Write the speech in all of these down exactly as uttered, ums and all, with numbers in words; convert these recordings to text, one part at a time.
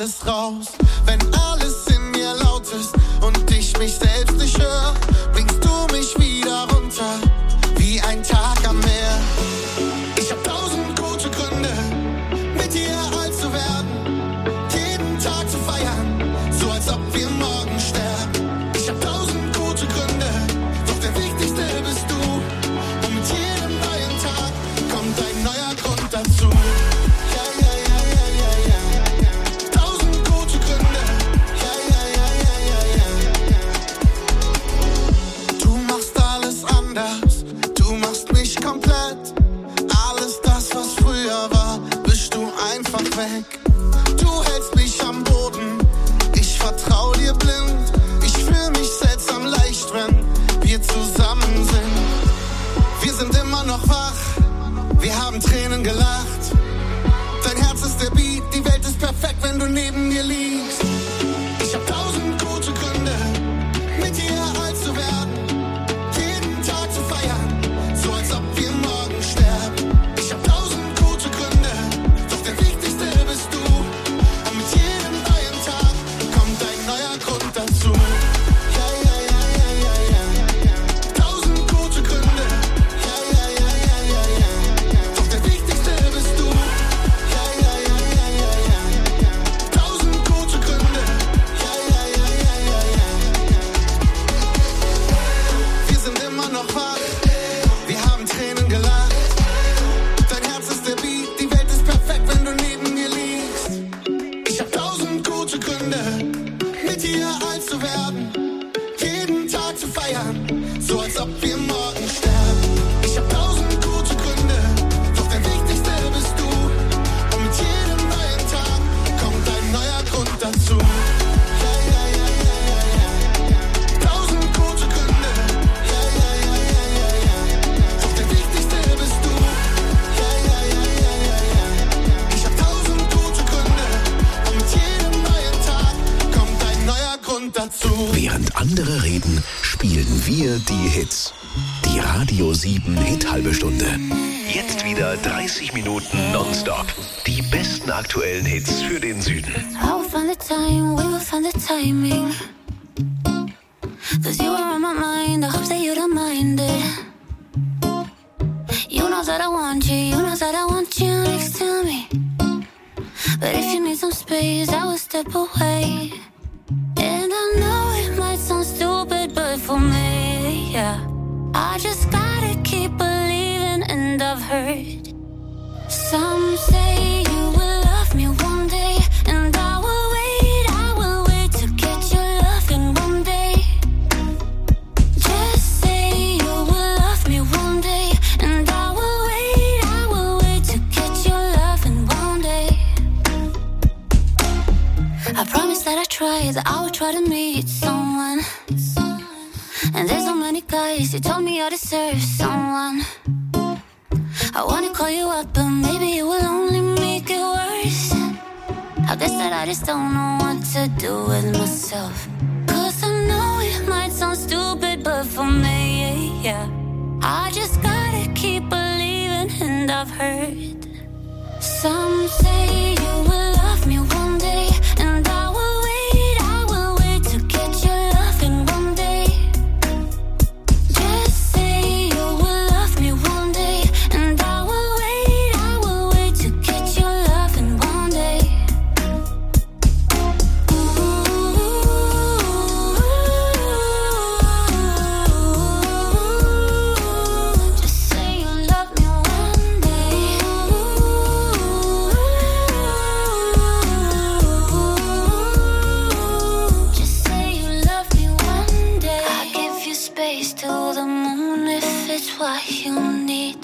alles raus. Wenn alles in mir laut ist und ich mich selbst nicht höre, bringst du mich wieder runter, wie ein Tag am Meer. Ich hab tausend gute Gründe, mit dir alt zu werden, jeden Tag zu feiern, so als ob wir morgen sterben. Ich hab tausend gute Gründe, doch der wichtigste bist du. Und mit jedem neuen Tag kommt ein neuer Grund dazu. Ja, ja, ja, ja, ja, ja. Tausend gute Gründe. Ja, ja, ja, ja, ja, ja. Du machst alles anders, du machst mich komplett. Alles das, was früher war, bist du einfach weg. Du hältst mich am Boden, ich vertrau dir blind. Ich fühl mich seltsam leicht, wenn wir zusammen sind. Wir sind immer noch wach, wir haben Tränen gelacht. Dein Herz ist der Beat, die Welt ist perfekt, wenn du neben mir liegst. Ich hab tausend gute Gründe, mit dir alt zu werden, jeden Tag zu feiern, so als ob wir morgen sterben. Ich hab tausend gute Gründe, doch der wichtigste bist du. Und mit jedem neuen Tag kommt ein neuer Grund dazu. Ja, ja, ja, ja, ja, ja. Tausend gute Gründe. Ja, ja, ja, ja, ja, ja. Doch der wichtigste bist du. Ja, ja, ja, ja, ja, ja. Tausend gute Gründe. Ja, ja, ja, ja, ja, ja. Wir sind immer noch wach, wir haben Tränen gelacht. Dein Herz ist der Beat, die Welt ist perfekt, wenn du neben mir liegst. Ich hab tausend gute Gründe, mit dir alt zu werden, jeden Tag zu feiern, so als ob wir morgen sterben. Ich hab tausend gute Gründe, doch der wichtigste bist du. Und mit jedem neuen Tag kommt ein neuer Grund dazu. Ja, ja, ja, ja, ja, ja. Tausend gute Gründe. Ja, ja, ja, ja, ja, ja. Doch der wichtigste bist du. Ja, ja, ja, ja, ja, ja. Ich hab tausend gute Gründe. Und mit jedem neuen Tag kommt ein neuer Grund dazu. Während andere reden, spielen wir die Hits. Die Radio sieben Hit halbe Stunde. Jetzt wieder dreißig Minuten nonstop. Die besten aktuellen Hits für den Süden. I will find the time, we will find the timing. Cause you are on my mind, I hope that you don't mind it. You know that I want you, you know that I want you next to me. But if you need some space, I will step away. And I know it might sound stupid, but for me, yeah, I just gotta keep believing. And I've heard some say you will love me one day, and I will wait, I will wait to get your love in one day. Just say you will love me one day, and I will wait, I will wait to get your love in one day. I promise that I try, that I will try to meet someone. And there's so many guys who told me I deserve someone. I wanna call you up, but maybe it will only make it worse. I guess that I just don't know what to do with myself. Cause I know it might sound stupid, but for me, yeah, I just gotta keep believing. And I've heard some say you will love me one day, and I will wait, I will wait to get your love in one day. Just say you will love me one day, and I will wait, I will wait to get your love in one day. Just say you love me one day. Just say you love me one day. I give you space to the moon if it's what you need.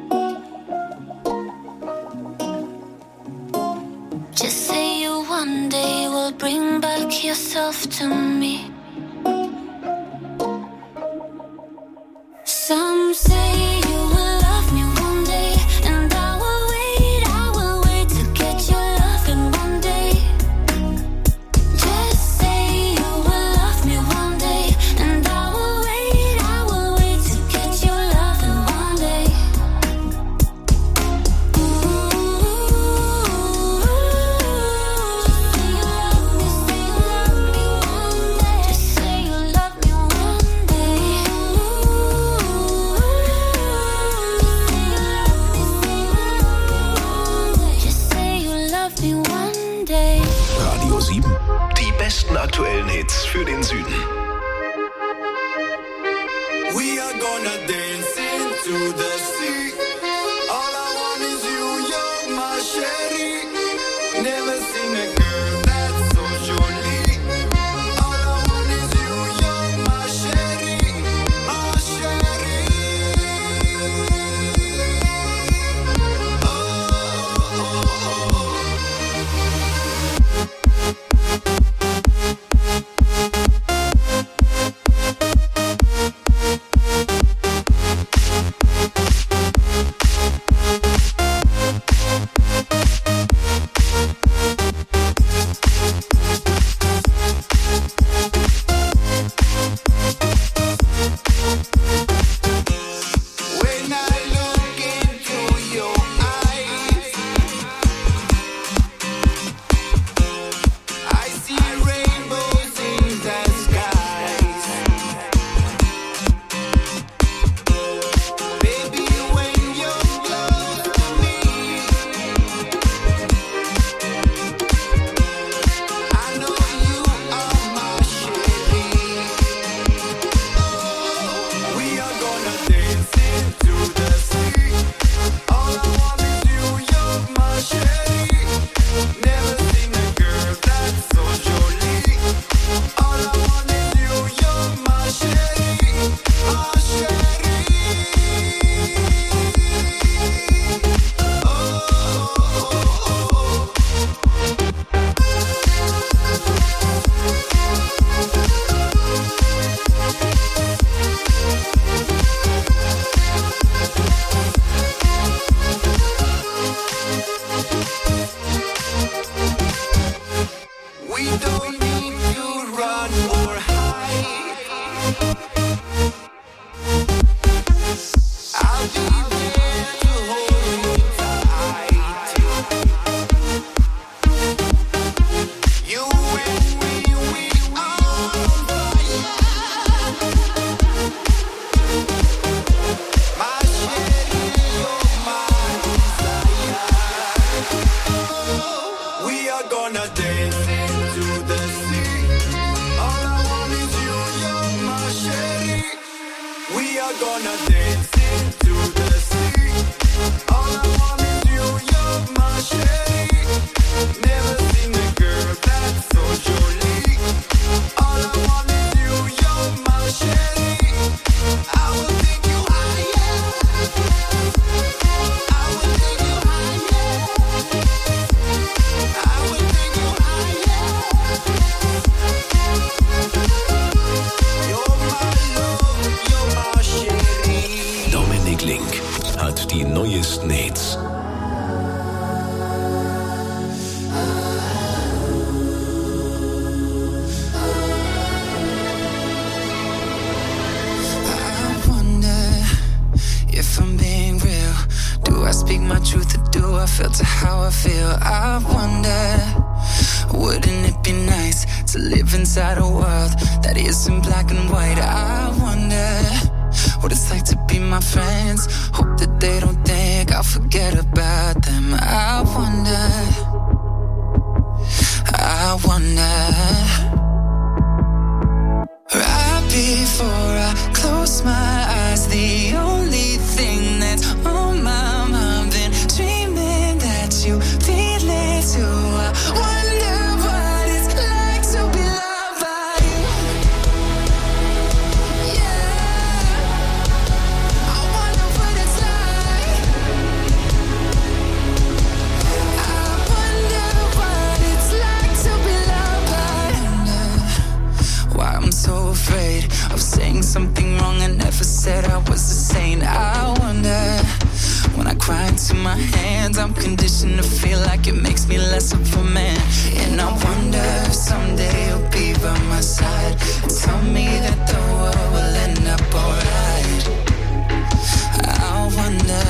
Just say you one day will bring back yourself to me. Some say you will love me one day, and I will wait, I will wait to get your love in one day. Just say you will love me one day, and I will wait, I will wait to get your love in one day. Ooh, just say you are gonna dance into the sea. All I want is you, you're my sherry. Never seen a girl that's so jolie. All I want is you, you're my sherry, my sherry. Oh, oh, oh, oh. When I look into your eyes, I see rainbows in the skies. Baby, when you're close to me, I know you are my sherry. Oh, we are gonna dance into the sea. All I want is you, you're my sherry. Never seen a girl that's so jolie. All I want is you, you're my sherry, my sherry. Oh, oh, oh, oh. We don't need to run or hide. I'll be there to hold you tight. You and me, we are on fire. My sherry, you're my desire. We are gonna dance into the sea. All I want is you, you're my sherry. We are gonna dance into the sea. All I want is you, you're my sherry. Never seen a girl that's so jolie. All I want is you, you're my sherry. I will take you higher. I will take you higher. I will take you higher. You're my love, you're my sherry. Dominik Link hat die neuesten Hits. I wonder if I'm being real. Do I speak my truth or do I filter how I feel? I wonder, wouldn't it be nice to live inside a world that isn't black and white? I wonder what it's like to be my friends. Hope that they don't think I'll forget about them. I wonder, I wonder. Right before I close my eyes, the only thing that's on my mind, been dreaming that you feel it too. I wonder what it's like to be loved by you. Yeah, I wonder what it's like. I wonder what it's like to be loved by you. Why I'm so afraid of saying something wrong I never said I was a saint. I wonder, when I cry into my hands, I'm conditioned to feel like it makes me less of a man. And I wonder if someday you'll be by my side and tell me that the world will end up alright. I wonder,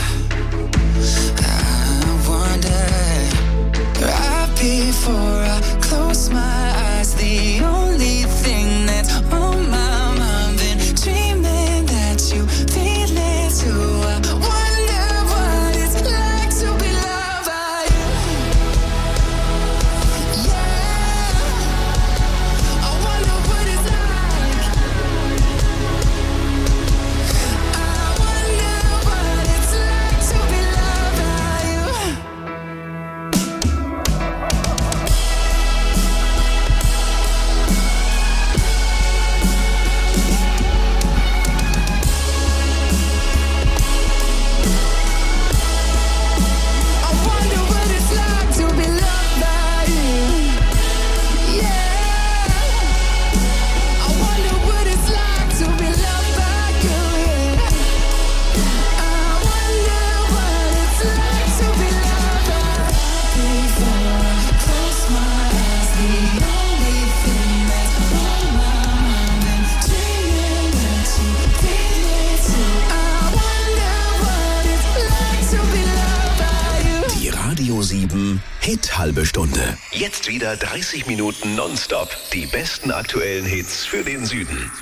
I wonder. Right before I close my eyes, the only thing that's on my mind, been dreaming that you feel it too. I wonder what it's like to be loved by you. Yeah, I wonder what it's like. halbe Stunde. Jetzt wieder dreißig Minuten nonstop. Die besten aktuellen Hits für den Süden.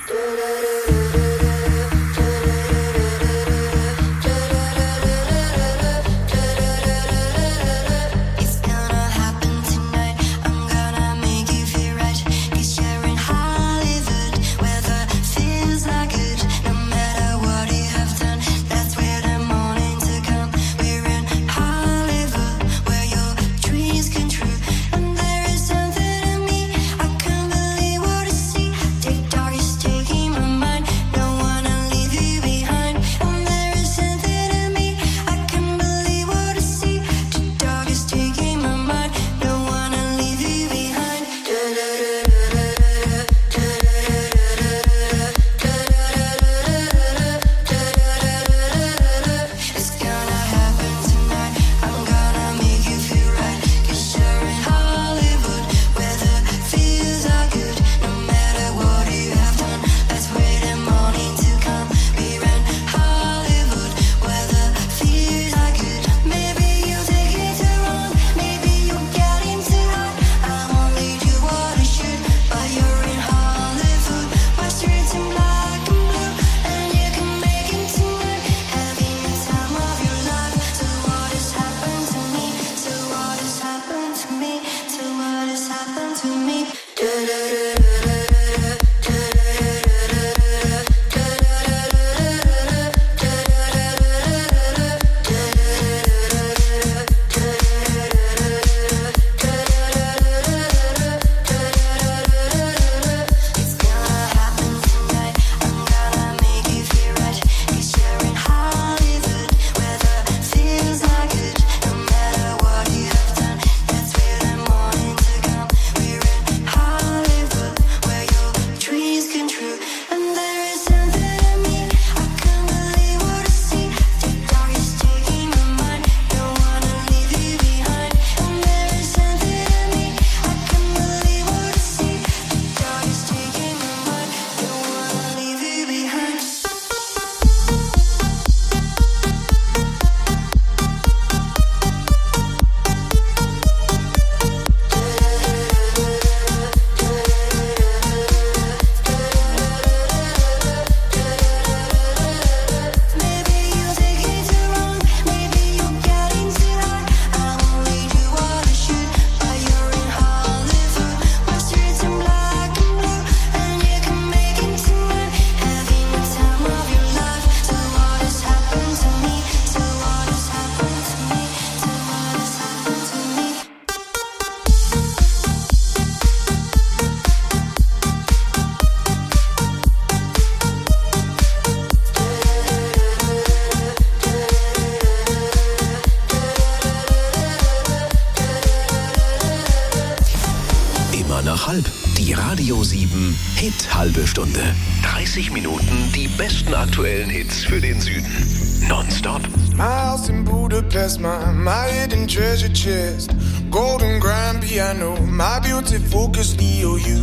Die Radio sieben Hit halbe Stunde. dreißig Minuten die besten aktuellen Hits für den Süden. Nonstop. My house in Budapest, my, my hidden treasure chest. Golden grand piano, my beauty focus E O U.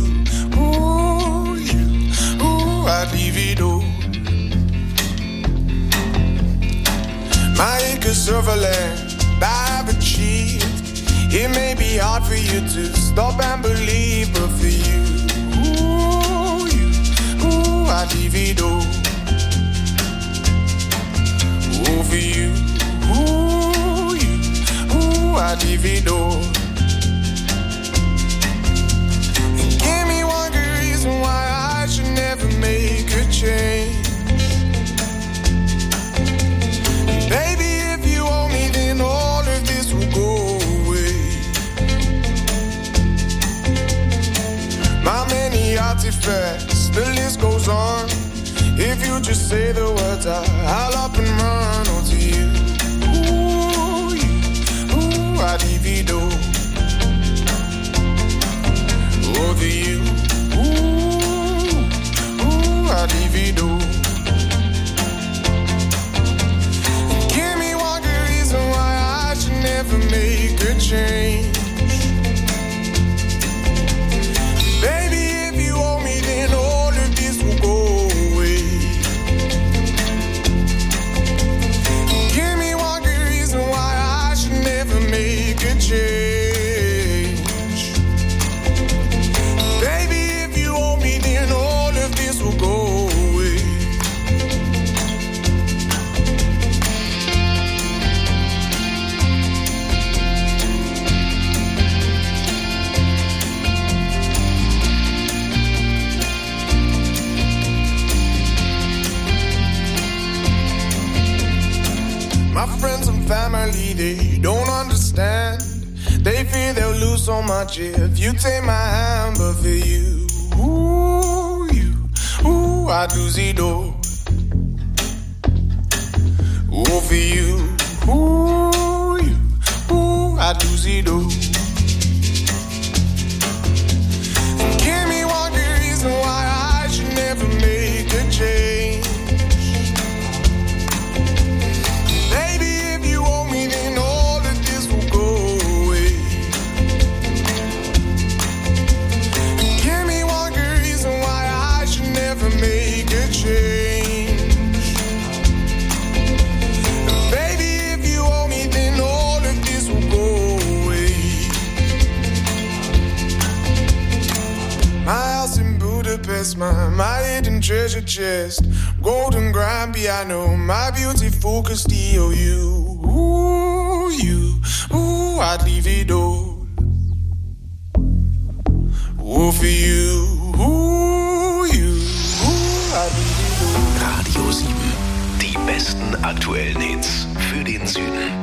Ooh, you, ooh, I'd leave it all. My acres of land I've achieved. It may be hard for you to stop and believe, but for you, ooh, you, ooh, I'd leave it all. Ooh, for you, ooh, you, ooh, I'd leave it all. And give me one good reason why I should never make a change. And baby, if you owe me, then all of this will go. My many artifacts, the list goes on. If you just say the words, I, I'll up and run onto you. Ooh, you, ooh, I'd divido. Over you, ooh, ooh, I'd divido. Give me one good reason why I should never make a change. Change. family, they don't understand. They fear they'll lose so much if you take my hand. But for you, ooh, you, ooh, I'd lose it all. Ooh, for you, ooh, you, ooh, I'd lose it all. And give me one good reason why I should never make a change. Baby, if you owe me, then all of this will go away. And give me one good reason why I should never make a change. My house in Budapest, my, my hidden treasure chest, golden grand piano, my beautiful Castillo. You, ooh, you, ooh, I'd leave it all. Ooh, for you, ooh, you, ooh, I'd leave it all. Radio sieben, die besten aktuellen Hits für den Süden.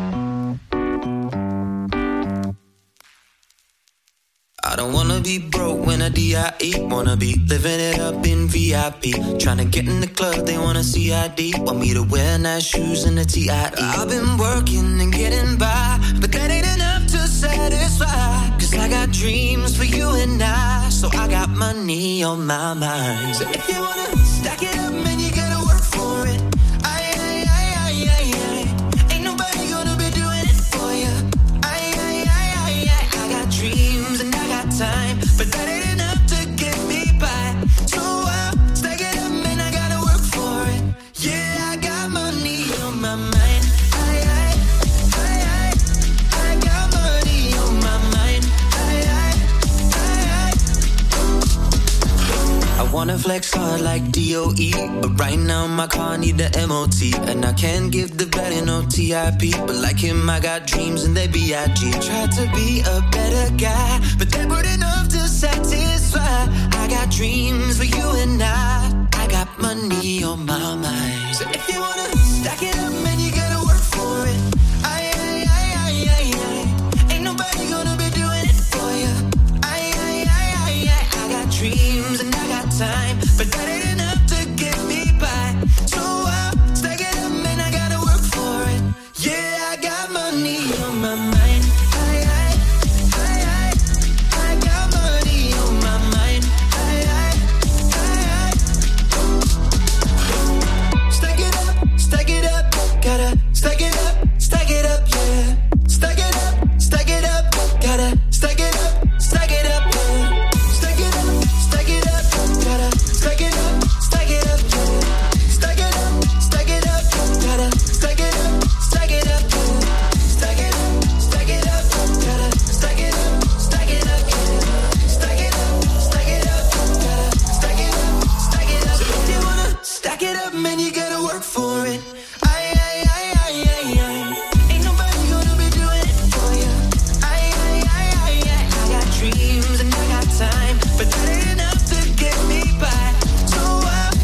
I don't wanna be broke when I D I E. Wanna be living it up in V I P. Tryna get in the club, they wanna C I D. Want me to wear nice shoes and a T I E. I've been working and getting by, but that ain't enough to satisfy. Cause I got dreams for you and I, so I got money on my mind. So if you wanna stack it up, man, you gotta work for it. Aye, aye, aye, aye, aye, aye. Ain't nobody gonna be doing it for you. Aye, aye, aye, aye, aye. I got dreams and time, but that ain't enough to get me by. So I'll stack it up, man, I gotta work for it. Yeah, I got money on my mind. Aye, aye, aye, aye. I got money on my mind. Aye, aye, aye, aye. I wanna flex hard like D O E, but right now my car need the M O T. And I can't give the better no T I P, but like him I got dreams and they B I G. Tried to be a better guy, but they weren't enough to satisfy. I got dreams for you and I, I got money on my mind. So if you wanna stack it up, man, you gotta work for it. Aye, aye, aye, aye, aye, aye. Ain't nobody gonna be doing it for you. Aye, aye, aye, aye, aye. I got dreams and I got time, but that ain't enough to get me by. So I'll stack it up, man, I gotta work for it. Yeah, I got money on my mind. Aye, aye, aye, aye. I got money on my mind. Aye, aye, aye, aye. Stack it up, stack it up. Gotta stack it up, stack it up, yeah. Stack it up, stack it up. Gotta stack it up, stack it up, yeah. Stack it up, stack it up. Gotta stack it up, stack it up, yeah. Stack it up, stack it up. Gotta stack it up, stack it up, yeah. Stack it up, stack it up. Gotta stack it up, stack it up, yeah. Stack it up, stack it up. Gotta stack it up, stack it up. So if you wanna stack it up, man, you gotta work for it.